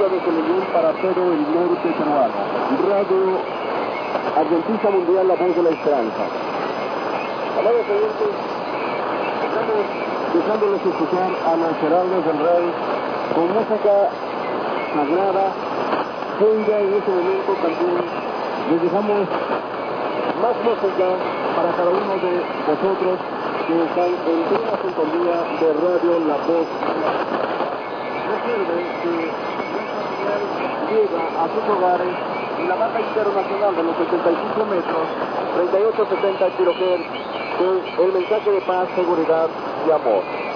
desde León para todo el norte peruano. Radio Adventista Mundial, la voz de la esperanza. Amados oyentes, estamos dejándoles escuchar a los heraldos del rey con música sagrada. Venga, en este momento también les dejamos más música para cada uno de vosotros que están en plena sintonía de Radio La Voz. Recuerden que nuestra señal llega a sus hogares en la banda internacional de los 75 metros, 3870 kHz, con el mensaje de paz, seguridad y amor.